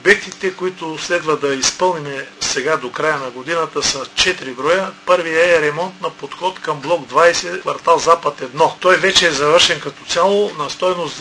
Обектите, които следва да изпълним сега до края на годината, са 4 броя. Първият е ремонт на подход към блок 20, квартал Запад 1. Той вече е завършен като цяло на стойност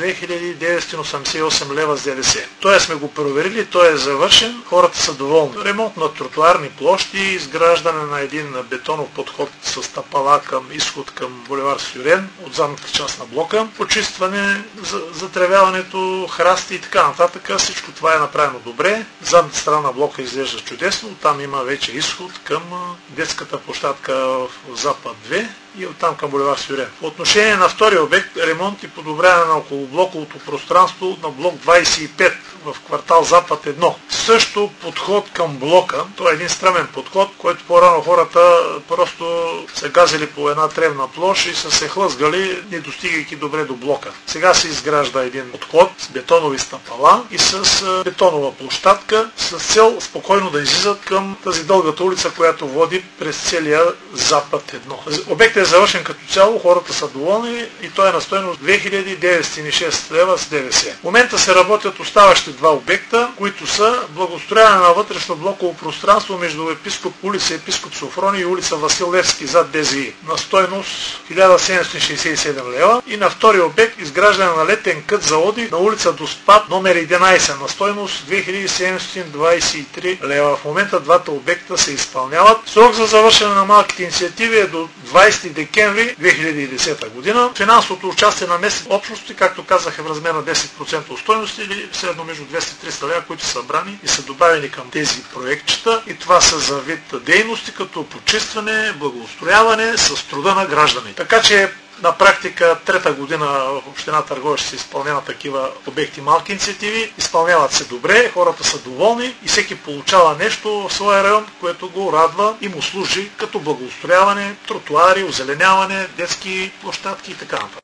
2988 лева с ДДС. Той сме го проверили, той е завършен, хората са доволни. Ремонт на тротуарни площи, изграждане на един бетонов подход с тапала към изход към булевар Сюрен от задната част на блока, почистване, затревяването, храсти и така нататък. Всичко това е направено добре. Задната страна на блока изглежда чудесно. Там има вече изход към детската площадка в Запад 2 и оттам към булевар Сюрен. По отношение на втория обект, ремонт и подобряване на околоблоковото пространство на блок 25 в квартал Запад 1. Също подход към блока. Това е един стръмен подход, който по-рано хората просто са газили по една тревна площ и са се хлъзгали, не достигайки добре до блока. Сега се изгражда един подход с бетонови стъпала и с бетонова площадка с цел спокойно да излизат към тази дългата улица, която води през целия Запад 1. Обектът е завършен като цяло, хората са доволни и той е на стойност 2906 лева с ДДС. В момента се работят оставащи два обекта, които са благоустрояване на вътрешно блоково пространство между епископ улица Епископ Софрони и улица Васил Левски зад ДЗИ на стойност 1767 лева и на втори обект изграждане на летен кът за отдих на улица Доспад номер 11 на стойност 2723 лева. В момента двата обекта се изпълняват. Срок за завършване на малките инициативи е до 20 декември 2010 година. Финансовото участие на местните общности, както казах, е в размер на 10% от стойност или средно между 200-300 лева, които са събрани и са добавени към тези проектчета. И това са за вид дейности, като почистване, благоустрояване с труда на граждани. Така че на практика трета година в община Търговище се изпълняват такива обекти, малки инициативи, изпълняват се добре, хората са доволни и всеки получава нещо в своя район, което го радва и му служи като благоустрояване, тротуари, озеленяване, детски площадки и така нататък.